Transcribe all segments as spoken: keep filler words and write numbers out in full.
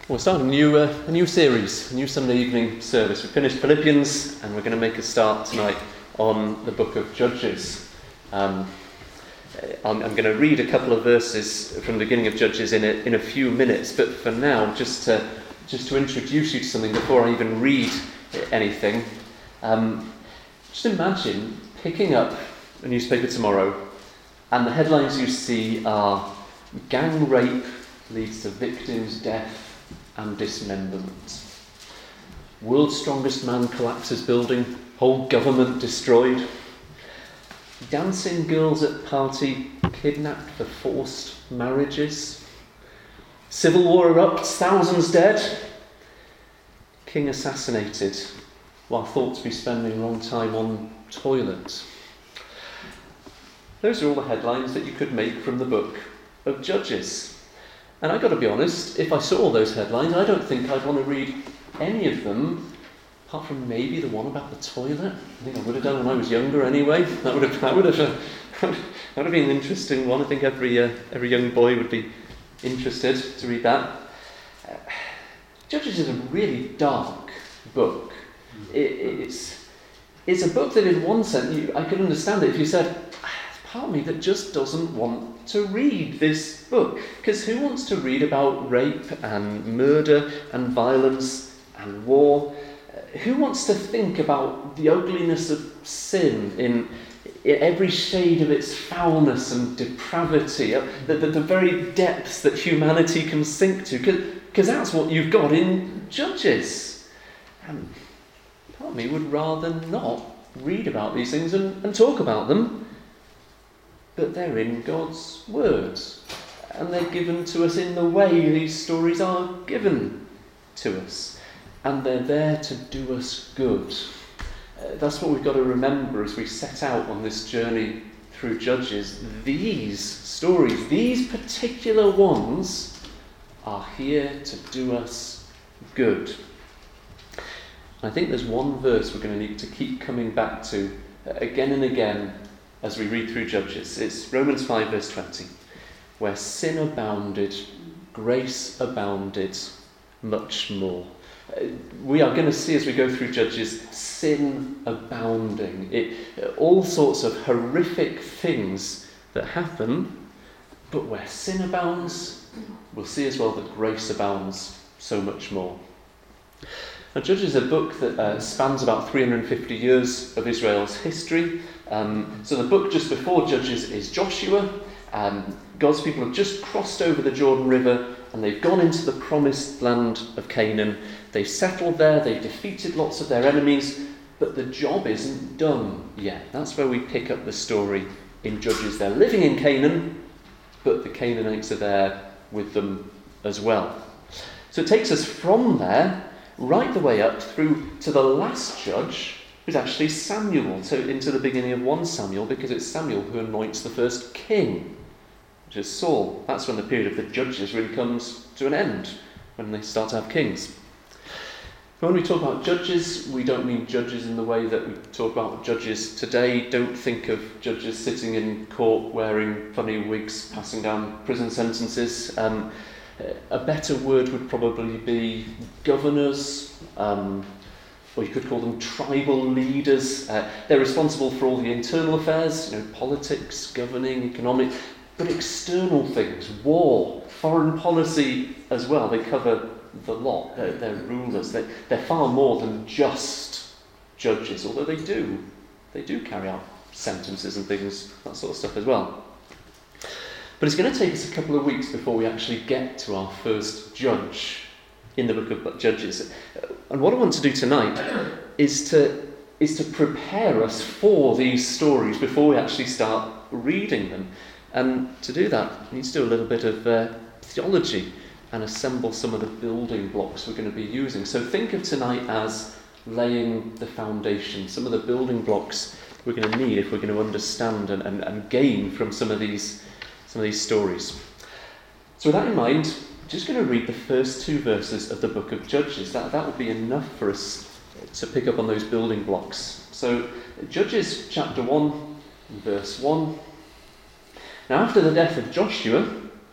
We're starting a new, uh, a new series, a new Sunday evening service. We finished Philippians and we're going to make a start tonight on the book of Judges. Um, I'm, I'm going to read a couple of verses from the beginning of Judges in a, in a few minutes, but for now, just to, just to introduce you to something before I even read anything, um, just imagine picking up a newspaper tomorrow and the headlines you see are "Gang rape leads to victim's death and dismemberment. World's strongest man collapses building, whole government destroyed. Dancing girls at party kidnapped for forced marriages. Civil war erupts, thousands dead. King assassinated, while thought to be spending a long time on toilet." Those are all the headlines that you could make from the book of Judges. And I've got to be honest, if I saw all those headlines, I don't think I'd want to read any of them, apart from maybe the one about the toilet. I think I would have done when I was younger anyway. That would have, that would have, uh, that would have been an interesting one. I think every uh, every young boy would be interested to read that. Uh, Judges is a really dark book. It, it's, it's a book that in one sense, you, I could understand it if you said, part of me that just doesn't want to read this book. Because who wants to read about rape and murder and violence and war? Uh, who wants to think about the ugliness of sin in, in every shade of its foulness and depravity, uh, the, the, the very depths that humanity can sink to? Because that's what you've got in Judges. And part of me would rather not read about these things and, and talk about them. But they're in God's words, and they're given to us in the way these stories are given to us, and they're there to do us good. Uh, that's what we've got to remember as we set out on this journey through Judges. These stories, these particular ones, are here to do us good. And I think there's one verse we're going to need to keep coming back to uh, again and again as we read through Judges. It's Romans five verse twenty, where sin abounded, grace abounded much more. Uh, we are going to see as we go through Judges, sin abounding. It, uh, all sorts of horrific things that happen, but where sin abounds, we'll see as well that grace abounds so much more. Now, Judges is a book that uh, spans about three hundred fifty years of Israel's history. Um, so the book just before Judges is Joshua. Um, God's people have just crossed over the Jordan River and they've gone into the promised land of Canaan. They've settled there, they've defeated lots of their enemies, but the job isn't done yet. That's where we pick up the story in Judges. They're living in Canaan, but the Canaanites are there with them as well. So it takes us from there right the way up through to the last judge, who's actually Samuel, so into the beginning of First Samuel, because it's Samuel who anoints the first king, which is Saul. That's when the period of the judges really comes to an end, when they start to have kings. But when we talk about judges, we don't mean judges in the way that we talk about judges today. Don't think of judges sitting in court wearing funny wigs, passing down prison sentences. Um, a better word would probably be governors, um, or you could call them tribal leaders. Uh, they're responsible for all the internal affairs, you know, politics, governing, economic, but external things, war, foreign policy as well. They cover the lot. They're, they're rulers. They're, they're far more than just judges, although they do. They do carry out sentences and things, that sort of stuff as well. But it's going to take us a couple of weeks before we actually get to our first judge in the book of Judges. And what I want to do tonight is to is to prepare us for these stories before we actually start reading them. And to do that, we need to do a little bit of uh, theology and assemble some of the building blocks we're going to be using. So think of tonight as laying the foundation, some of the building blocks we're going to need if we're going to understand and, and, and gain from some of these some of these stories. So with that in mind, I'm just going to read the first two verses of the book of Judges. That, that will be enough for us to pick up on those building blocks. So Judges chapter one, verse one. Now after the death of Joshua,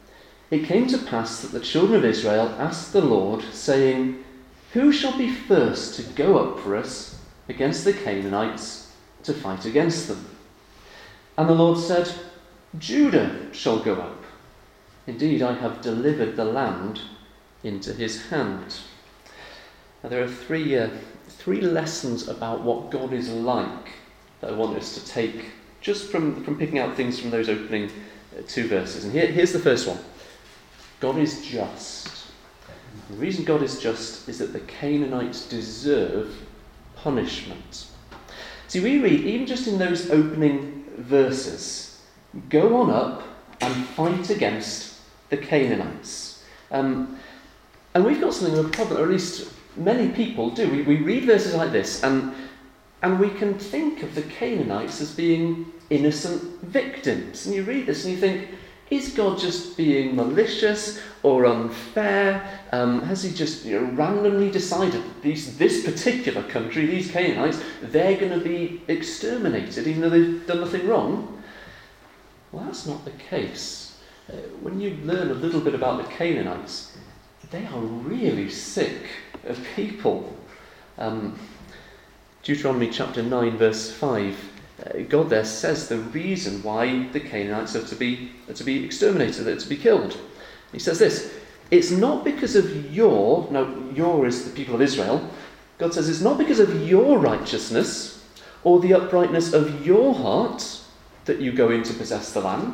It came to pass that the children of Israel asked the Lord, saying, "Who shall be first to go up for us against the Canaanites to fight against them?" And the Lord said, "Judah shall go up. Indeed, I have delivered the land into his hand." Now, there are three, uh, three lessons about what God is like that I want us to take just from, from picking out things from those opening uh, two verses. And here, here's the first one. God is just. The reason God is just is that the Canaanites deserve punishment. See, we read, even just in those opening verses, "Go on up and fight against the Canaanites." Um, and we've got something of a problem, or at least many people do. We, we read verses like this, and, and we can think of the Canaanites as being innocent victims. And you read this and you think, is God just being malicious or unfair? Um, has he just you know, randomly decided that these, this particular country, these Canaanites, they're going to be exterminated even though they've done nothing wrong? Well, that's not the case. Uh, when you learn a little bit about the Canaanites, they are really sick of people. Um, Deuteronomy chapter nine, verse five. Uh, God there says the reason why the Canaanites are to be are to be exterminated, are to be killed. He says this: "It's not because of your," now your is the people of Israel. God says it's not because of your righteousness or the uprightness of your heart that you go in to possess the land,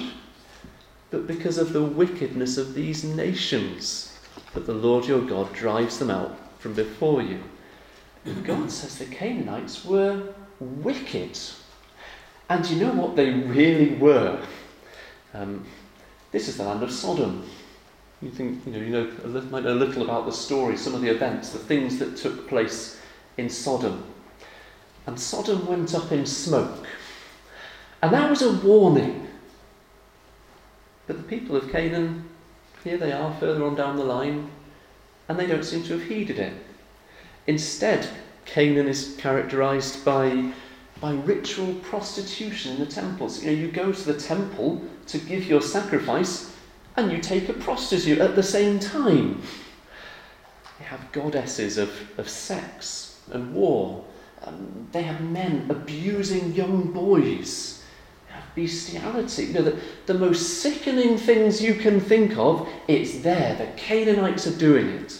but because of the wickedness of these nations that the Lord your God drives them out from before you. And God says the Canaanites were wicked. And you know what they really were? Um, this is the land of Sodom. You think, you know, you know, a little, might know a little about the story, some of the events, the things that took place in Sodom. And Sodom went up in smoke. And that was a warning. But the people of Canaan, here they are further on down the line, and they don't seem to have heeded it. Instead, Canaan is characterised by by ritual prostitution in the temples. You know, you go to the temple to give your sacrifice and you take a prostitute at the same time. They have goddesses of, of sex and war. Um, they have men abusing young boys. They have bestiality. You know, the, the most sickening things you can think of, it's there. The Canaanites are doing it.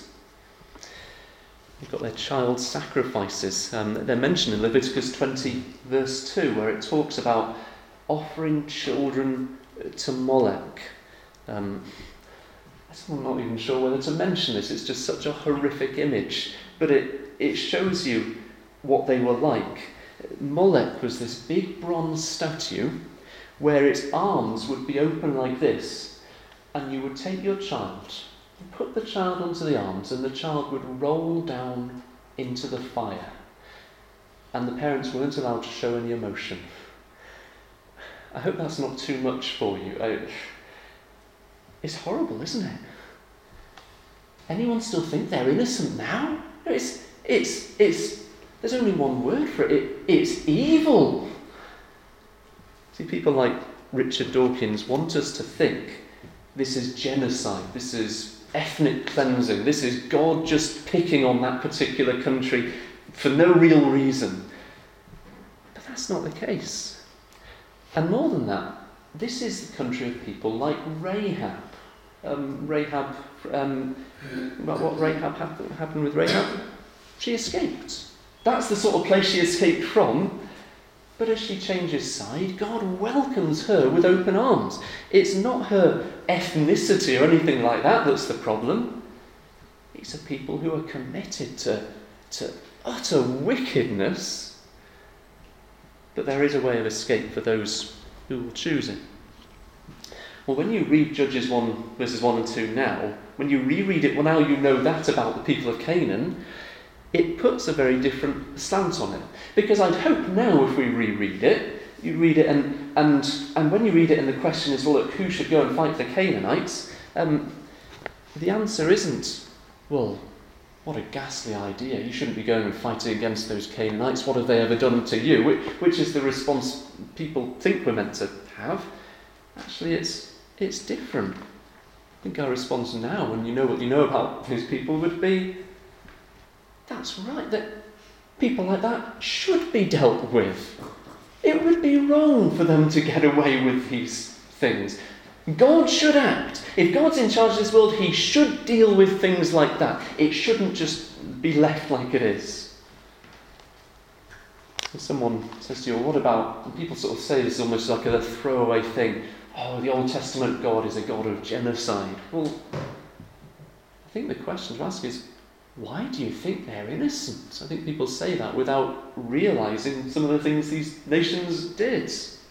They've got their child sacrifices. Um, they're mentioned in Leviticus twenty, verse two, where it talks about offering children to Molech. Um, I'm not even sure whether to mention this. It's just such a horrific image. But it, it shows you what they were like. Molech was this big bronze statue where its arms would be open like this, and you would take your child, you put the child onto the arms, and the child would roll down into the fire. And the parents weren't allowed to show any emotion. I hope that's not too much for you. I, it's horrible, isn't it? Anyone still think they're innocent now? No, it's, it's, it's, there's only one word for it. it. It's evil. See, people like Richard Dawkins want us to think this is genocide, this is ethnic cleansing, this is God just picking on that particular country for no real reason. But that's not the case. And more than that, this is the country of people like Rahab. Um, Rahab, um, what Rahab happened, happened with Rahab? She escaped. That's the sort of place she escaped from. But as she changes side, God welcomes her with open arms. It's not her ethnicity or anything like that that's the problem. It's a people who are committed to, to utter wickedness. But there is a way of escape for those who will choose it. Well, when you read Judges one, verses one and two now, when you reread it, well, now you know that about the people of Canaan, it puts a very different slant on it. Because I'd hope now if we reread it, you read it and and and when you read it and the question is, well, look, who should go and fight the Canaanites? Um, the answer isn't, well, what a ghastly idea. You shouldn't be going and fighting against those Canaanites. What have they ever done to you? Which, which is the response people think we're meant to have. Actually, it's it's different. think our response now, when you know what you know about his people, would be, that's right, that people like that should be dealt with. It would be wrong for them to get away with these things. God should act. If God's in charge of this world, he should deal with things like that. It shouldn't just be left like it is. And someone says to you, well, what about, and people sort of say this almost like a throwaway thing, oh, the Old Testament God is a God of genocide. Well, I think the question to ask is, why do you think they're innocent? I think people say that without realising some of the things these nations did.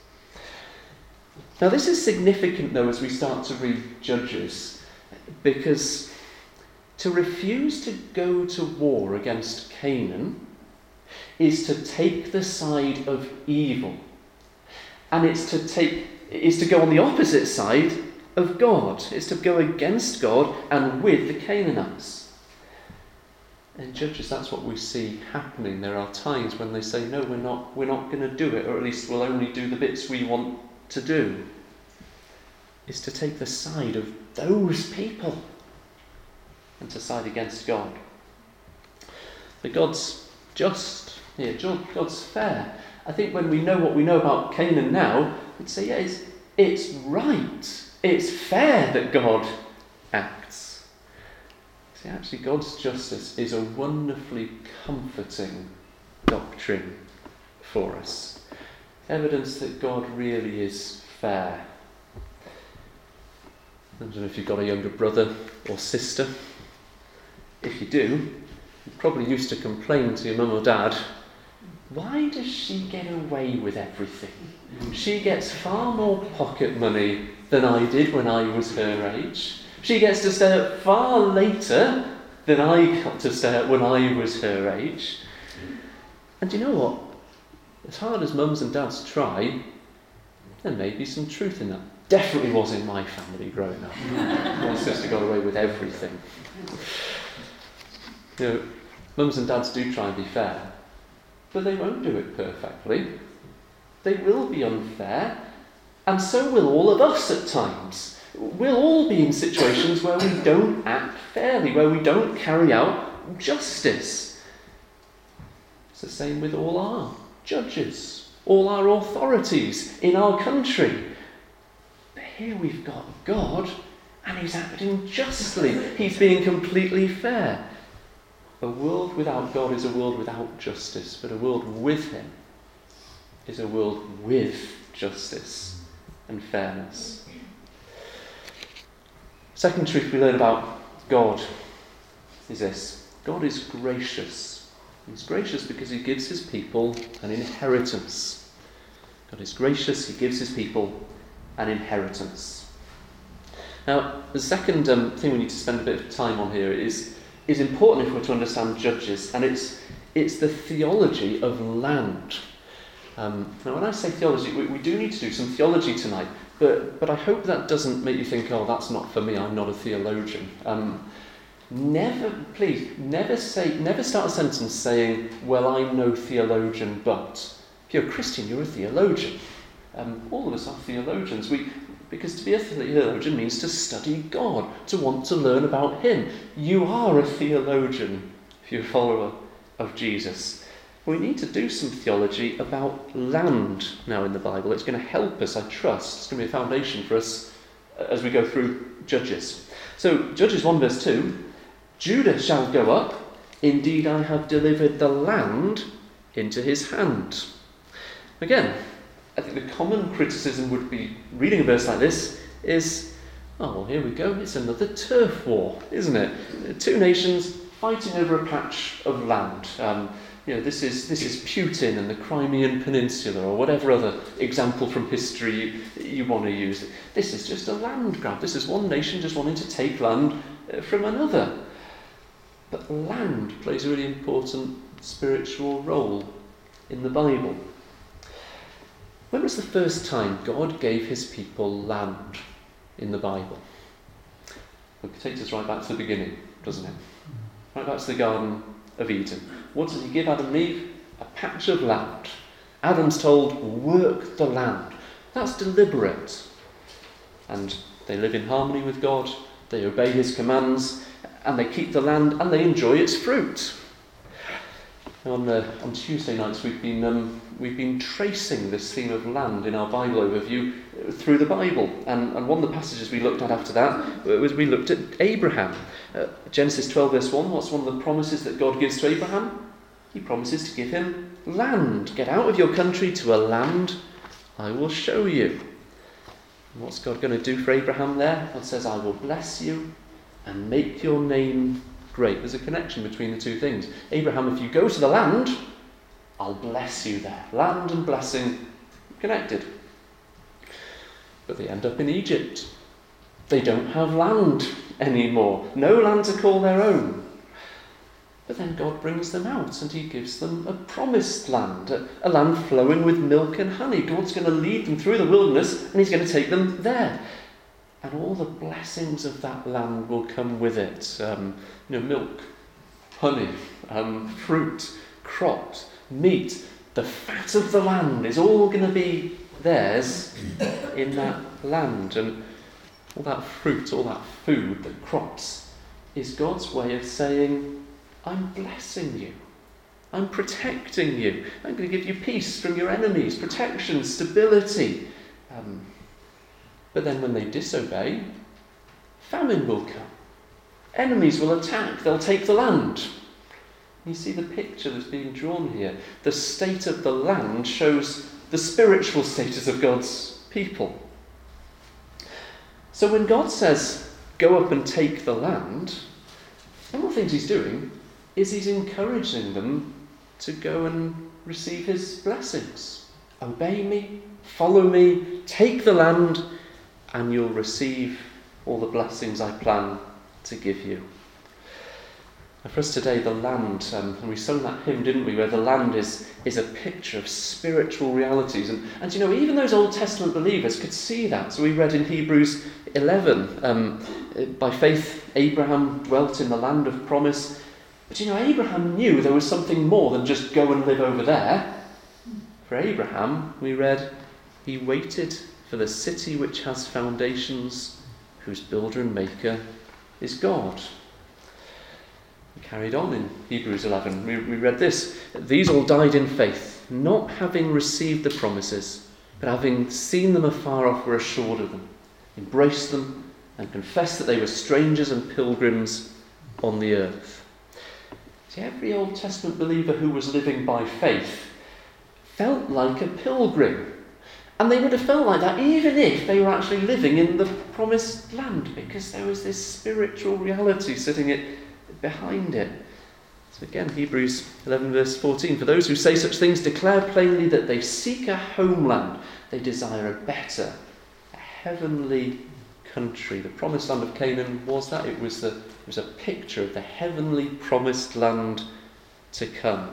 Now, this is significant, though, as we start to read Judges, because to refuse to go to war against Canaan is to take the side of evil, and it's to take is to go on the opposite side of God. It's to go against God and with the Canaanites. In Judges, that's what we see happening. There are times when they say, no, we're not, we're not going to do it, or at least we'll only do the bits we want to do. Is to take the side of those people and to side against God. But God's just here, God's fair. I think when we know what we know about Canaan now, we'd say, yeah, it's, it's right. It's fair that God acts. See, actually, God's justice is a wonderfully comforting doctrine for us. Evidence that God really is fair. I don't know if you've got a younger brother or sister. If you do, you probably used to complain to your mum or dad, why does she get away with everything? She gets far more pocket money than I did when I was her age. She gets to stay up far later than I got to stay up when I was her age. And you know what? As hard as mums and dads try, there may be some truth in that. Definitely was in my family growing up. My sister got away with everything. You know, mums and dads do try and be fair, but they won't do it perfectly. They will be unfair, and so will all of us at times. We'll all be in situations where we don't act fairly, where we don't carry out justice. It's the same with all our judges, all our authorities in our country. But here we've got God, and he's acting justly. He's being completely fair. A world without God is a world without justice, but a world with him is a world with justice and fairness. Second truth we learn about God is this. God is gracious. He's gracious because he gives his people an inheritance. God is gracious, he gives his people an inheritance. Now, the second um, thing we need to spend a bit of time on here is is important if we're to understand Judges, and it's it's the theology of land. Um, now, when I say theology, we, we do need to do some theology tonight, but but I hope that doesn't make you think, oh, that's not for me, I'm not a theologian. Um, never, please, never say, never start a sentence saying, well, I'm no theologian, but. If you're a Christian, you're a theologian. Um, all of us are theologians. We Because to be a theologian means to study God, to want to learn about him. You are a theologian if you're a follower of Jesus. We need to do some theology about land now in the Bible. It's going to help us, I trust. It's going to be a foundation for us as we go through Judges. So, Judges one verse two, Judah shall go up, indeed I have delivered the land into his hand. Again, I think the common criticism would be, reading a verse like this, is, oh, well, here we go, it's another turf war, isn't it? Two nations fighting over a patch of land. Um, you know, this is this is Putin and the Crimean Peninsula, or whatever other example from history you, you want to use. This is just a land grab. This is one nation just wanting to take land from another. But land plays a really important spiritual role in the Bible. When was the first time God gave his people land in the Bible? It takes us right back to the beginning, doesn't it? Right back to the Garden of Eden. What does he give Adam and Eve? A patch of land. Adam's told, work the land. That's deliberate. And they live in harmony with God, They obey his commands, and they keep the land, and they enjoy its fruit. On, uh, on Tuesday nights, we've been um, we've been tracing this theme of land in our Bible overview through the Bible, and, and one of the passages we looked at after that was we looked at Abraham. Uh, Genesis twelve verse one. What's one of the promises that God gives to Abraham? He promises to give him land. Get out of your country to a land I will show you. And what's God going to do for Abraham there? God says, I will bless you and make your name great. There's a connection between the two things. Abraham, if you go to the land, I'll bless you there. Land and blessing connected. But they end up in Egypt. They don't have land anymore. No land to call their own. But then God brings them out and he gives them a promised land, a, a land flowing with milk and honey. God's going to lead them through the wilderness and he's going to take them there. And all the blessings of that land will come with it. Um, you know, milk, honey, um, fruit, crops, meat. The fat of the land is all going to be theirs in that land. And all that fruit, all that food, the crops, is God's way of saying, I'm blessing you. I'm protecting you. I'm going to give you peace from your enemies, protection, stability. Um, but then when they disobey, famine will come. Enemies will attack. They'll take the land. You see the picture that's being drawn here. The state of the land shows the spiritual status of God's people. So when God says, go up and take the land, one of the things he's doing is he's encouraging them to go and receive his blessings. Obey me, follow me, take the land, and you'll receive all the blessings I plan to give you. And for us today, the land, um, and we sung that hymn, didn't we, where the land is, is a picture of spiritual realities. And, and you know, even those Old Testament believers could see that. So we read in Hebrews eleven, um, by faith Abraham dwelt in the land of promise. But you know, Abraham knew there was something more than just go and live over there. For Abraham, we read, he waited for the city which has foundations, whose builder and maker is God. We carried on in Hebrews eleven. We, we read this. These all died in faith, not having received the promises, but having seen them afar off were assured of them, embraced them, and confessed that they were strangers and pilgrims on the earth. See, every Old Testament believer who was living by faith felt like a pilgrim. And they would have felt like that even if they were actually living in the promised land, because there was this spiritual reality sitting it behind it. So again, Hebrews eleven verse fourteen, for those who say such things declare plainly that they seek a homeland. They desire a better, a heavenly country. The promised land of Canaan was that. It was, the, it was a picture of the heavenly promised land to come.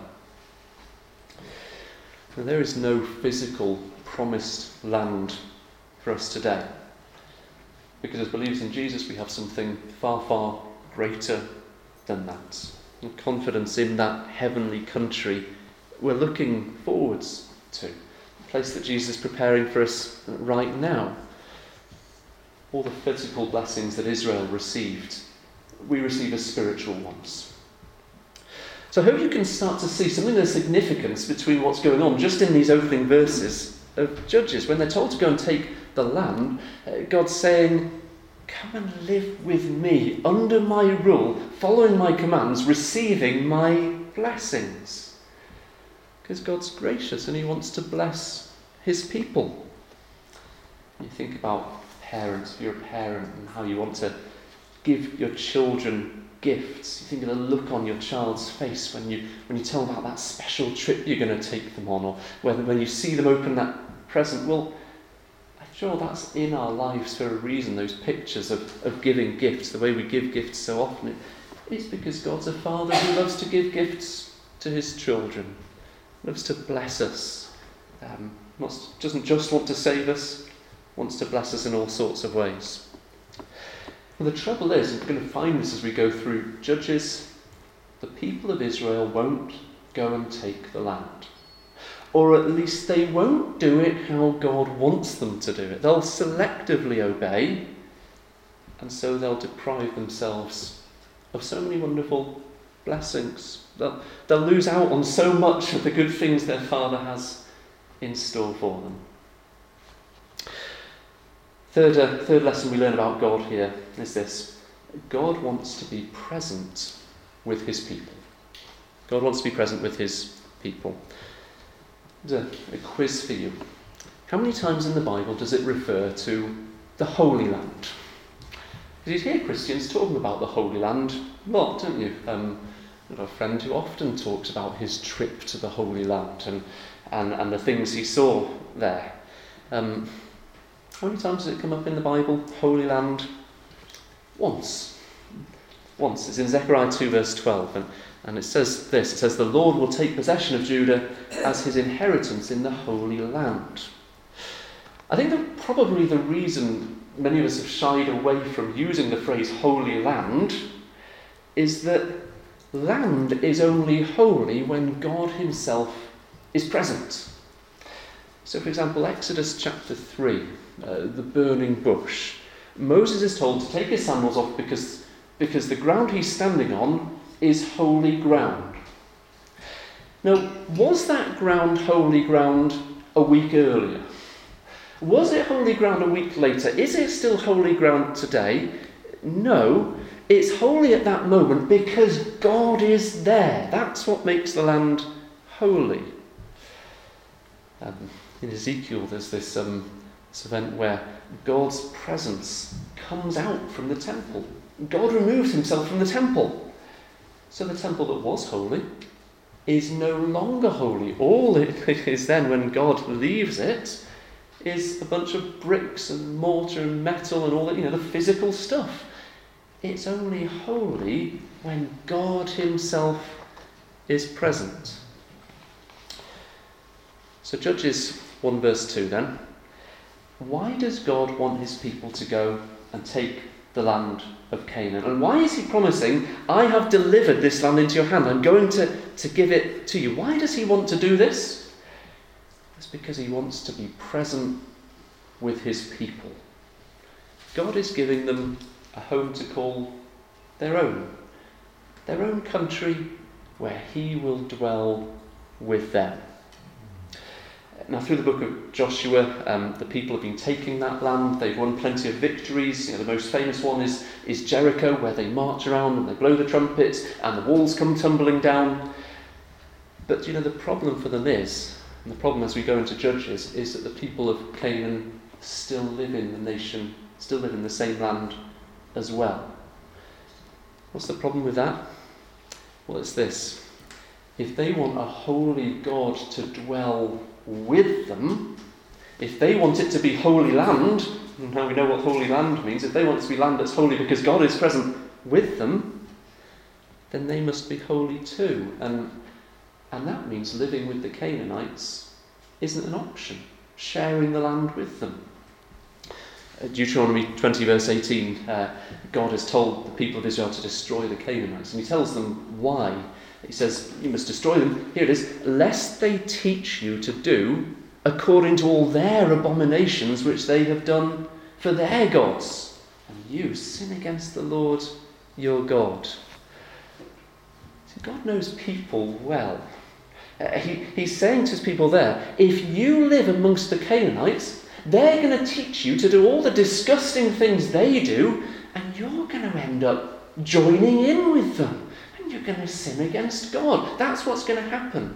Now, there is no physical promised land for us today. Because as believers in Jesus, we have something far, far greater than that. And confidence in that heavenly country we're looking forwards to. A place that Jesus is preparing for us right now. All the physical blessings that Israel received, we receive as spiritual ones. So I hope you can start to see something of the significance between what's going on just in these opening verses of Judges. When they're told to go and take the land, uh, God's saying, come and live with me, under my rule, following my commands, receiving my blessings. Because God's gracious and he wants to bless his people. You think about parents, if you're a parent, and how you want to give your children gifts. You think of the look on your child's face when you when you tell them about that special trip you're going to take them on, or whether when you see them open that present. Well, I'm sure that's in our lives for a reason, those pictures of, of giving gifts, the way we give gifts so often. It, it's because God's a father who loves to give gifts to his children, loves to bless us, um, not, doesn't just want to save us, wants to bless us in all sorts of ways. Well, the trouble is, we're going to find this as we go through Judges, the people of Israel won't go and take the land. Or at least they won't do it how God wants them to do it. They'll selectively obey, and so they'll deprive themselves of so many wonderful blessings. They'll, they'll lose out on so much of the good things their Father has in store for them. Third, uh, third lesson we learn about God here is this. God wants to be present with his people. God wants to be present with his people. There's a, a quiz for you. How many times in the Bible does it refer to the Holy Land? You hear Christians talking about the Holy Land a lot, don't you? Um, I've got a friend who often talks about his trip to the Holy Land and, and, and the things he saw there. Um, how many times does it come up in the Bible, Holy Land? Once. Once. It's in Zechariah two verse twelve, and, and it says this, it says, "The Lord will take possession of Judah as his inheritance in the Holy Land." I think that probably the reason many of us have shied away from using the phrase Holy Land is that land is only holy when God himself is present. So, for example, Exodus chapter three, uh, the burning bush. Moses is told to take his sandals off because, because the ground he's standing on is holy ground. Now, was that ground holy ground a week earlier? Was it holy ground a week later? Is it still holy ground today? No, it's holy at that moment because God is there. That's what makes the land holy. Um, in Ezekiel, there's this, um, this event where God's presence comes out from the temple. God removes himself from the temple. So the temple that was holy is no longer holy. All it is then, when God leaves it, is a bunch of bricks and mortar and metal and all that, you know, the physical stuff. It's only holy when God himself is present. So Judges one verse two then. Why does God want his people to go and take the land of Canaan? And why is he promising, I have delivered this land into your hand, I'm going to, to give it to you? Why does he want to do this? It's because he wants to be present with his people. God is giving them a home to call their own. Their own country where he will dwell with them. Now, through the book of Joshua, um, the people have been taking that land. They've won plenty of victories. You know, the most famous one is, is Jericho, where they march around and they blow the trumpets and the walls come tumbling down. But, you know, the problem for them is, and the problem as we go into Judges, is that the people of Canaan still live in the nation, still live in the same land as well. What's the problem with that? Well, it's this. If they want a holy God to dwell with them, if they want it to be holy land, and now we know what holy land means, if they want it to be land that's holy because God is present with them, then they must be holy too. And, and that means living with the Canaanites isn't an option. Sharing the land with them. Deuteronomy twenty verse eighteen, uh, God has told the people of Israel to destroy the Canaanites, and he tells them why. He says, you must destroy them, here it is, lest they teach you to do according to all their abominations which they have done for their gods, and you sin against the Lord your God. See, God knows people well. Uh, he, he's saying to his people there, if you live amongst the Canaanites, they're going to teach you to do all the disgusting things they do, and you're going to end up joining in with them. And you're going to sin against God. That's what's going to happen.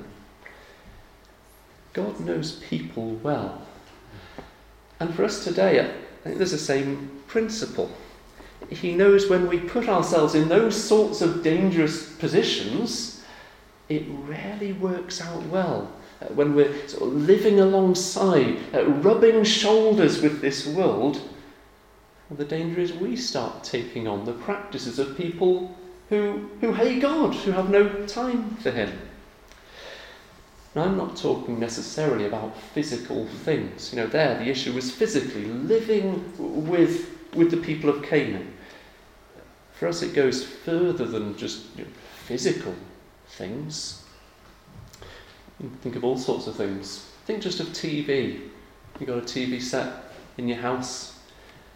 God knows people well. And for us today, I think there's the same principle. He knows when we put ourselves in those sorts of dangerous positions, it rarely works out well. Uh, when we're sort of living alongside, uh, rubbing shoulders with this world, well, the danger is we start taking on the practices of people who, who hate God, who have no time for him. Now, I'm not talking necessarily about physical things. You know, there the issue was physically living with, with the people of Canaan. For us, it goes further than just, you know, physical things. You can think of all sorts of things. Think just of T V. You've got a T V set in your house.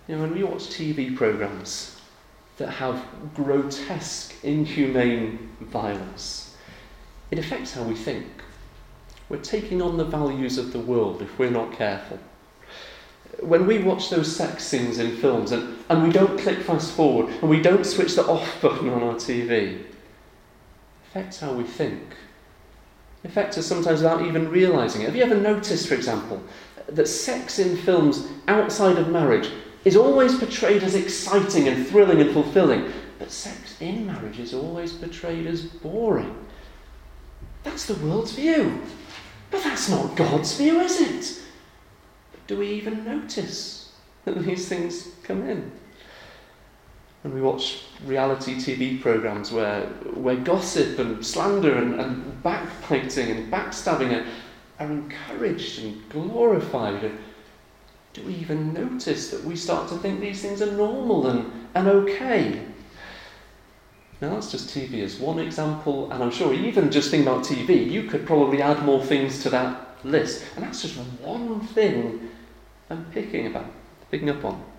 You know, when we watch T V programmes that have grotesque, inhumane violence, it affects how we think. We're taking on the values of the world if we're not careful. When we watch those sex scenes in films and, and we don't click fast forward and we don't switch the off button on our T V, it affects how we think. It affects us sometimes without even realising it. Have you ever noticed, for example, that sex in films outside of marriage is always portrayed as exciting and thrilling and fulfilling, but sex in marriage is always portrayed as boring? That's the world's view. But that's not God's view, is it? But do we even notice that these things come in? When we watch reality T V programmes where, where gossip and slander and, and backbiting and backstabbing are, are encouraged and glorified, and do we even notice that we start to think these things are normal and, and okay? Now that's just T V as one example, and I'm sure even just thinking about T V, you could probably add more things to that list. And that's just one thing I'm picking about, picking up on.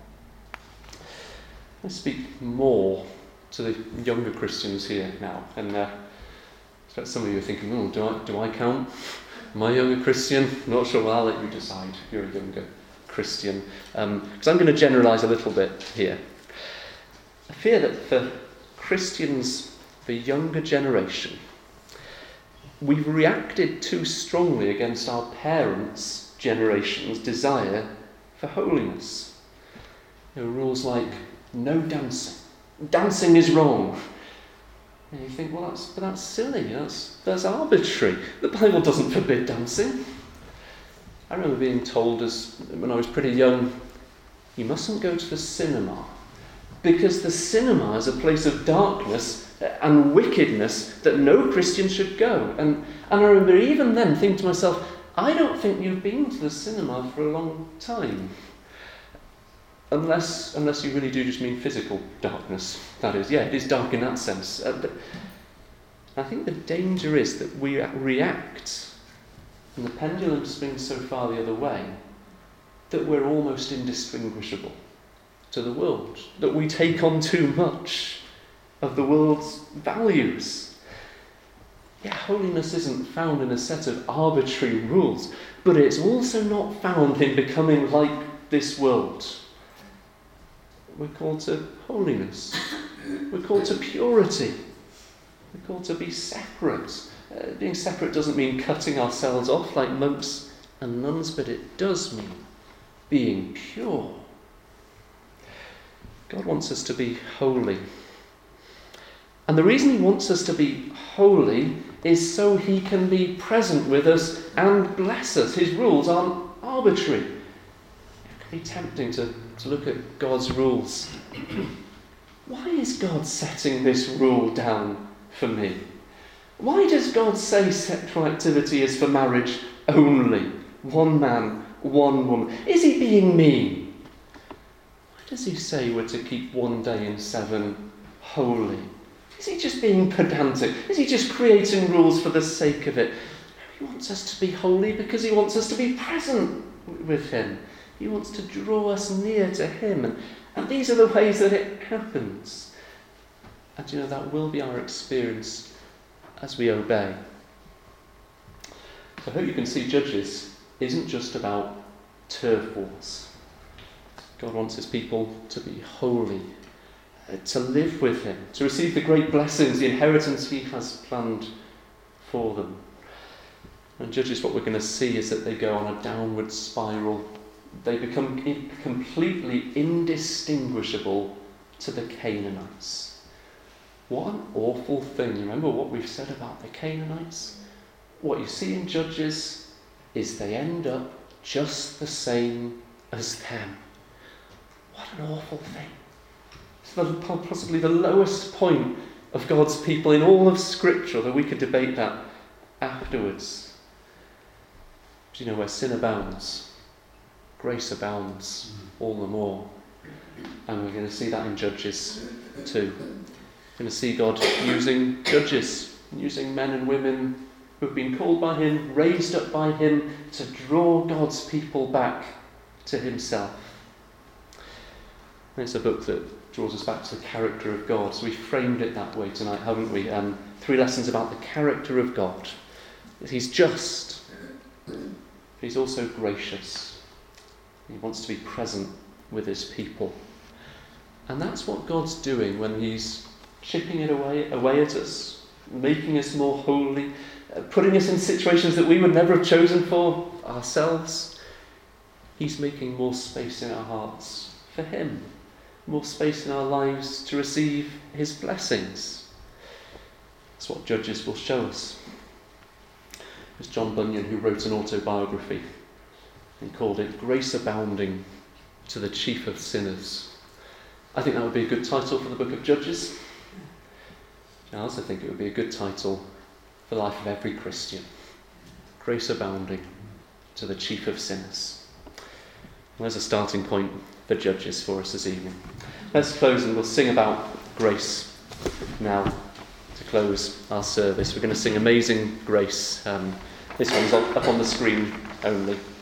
I speak more to the younger Christians here now, and uh, some of you are thinking, oh, do I, do I count? Am I a younger Christian? I'm not sure. Well, I'll let you decide. You're a younger Christian. Because um, I'm going to generalise a little bit here. I fear that for Christians, the younger generation, we've reacted too strongly against our parents' generation's desire for holiness. You know, rules like no dancing. Dancing is wrong. And you think, well, that's, but that's silly. That's, that's arbitrary. The Bible doesn't forbid dancing. I remember being told as when I was pretty young, you mustn't go to the cinema because the cinema is a place of darkness and wickedness that no Christian should go. And, and I remember even then thinking to myself, I don't think you've been to the cinema for a long time. Unless, unless you really do just mean physical darkness. That is, yeah, it is dark in that sense. Uh, but I think the danger is that we react, and the pendulum swings so far the other way, that we're almost indistinguishable to the world, that we take on too much of the world's values. Yeah, holiness isn't found in a set of arbitrary rules, but it's also not found in becoming like this world. We're called to holiness. We're called to purity. We're called to be separate. Uh, being separate doesn't mean cutting ourselves off like monks and nuns, but it does mean being pure. God wants us to be holy. And the reason he wants us to be holy is so he can be present with us and bless us. His rules aren't arbitrary. It can be tempting to, to look at God's rules. Why is God setting this rule down for me? Why does God say sexual activity is for marriage only? One man, one woman. Is he being mean? Why does he say we're to keep one day in seven holy? Is he just being pedantic? Is he just creating rules for the sake of it? No, he wants us to be holy because he wants us to be present with him. He wants to draw us near to him. And, and these are the ways that it happens. And you know, that will be our experience as we obey. So I hope you can see Judges isn't just about turf wars. God wants his people to be holy, uh, to live with him, to receive the great blessings, the inheritance he has planned for them. And Judges, what we're going to see is that they go on a downward spiral. They become in- completely indistinguishable to the Canaanites. What an awful thing. Remember what we've said about the Canaanites? What you see in Judges is they end up just the same as them. What an awful thing. It's the, possibly the lowest point of God's people in all of Scripture, that we could debate that afterwards. Do you know, where sin abounds, grace abounds all the more. And we're going to see that in Judges too. We're going to see God using judges, using men and women who have been called by him, raised up by him, to draw God's people back to himself. It's a book that draws us back to the character of God. So we framed it that way tonight, haven't we? Um, three lessons about the character of God. He's just, but he's also gracious. He wants to be present with his people. And that's what God's doing when he's chipping it away, away at us, making us more holy, uh, putting us in situations that we would never have chosen for ourselves. He's making more space in our hearts for him, more space in our lives to receive his blessings. That's what Judges will show us. It was John Bunyan who wrote an autobiography and called it Grace Abounding to the Chief of Sinners. I think that would be a good title for the book of Judges. I also think it would be a good title for the life of every Christian. Grace Abounding to the Chief of Sinners. Well, there's a starting point for Judges for us this evening. Let's close and we'll sing about grace now to close our service. We're going to sing Amazing Grace. Um, this one's up on the screen only.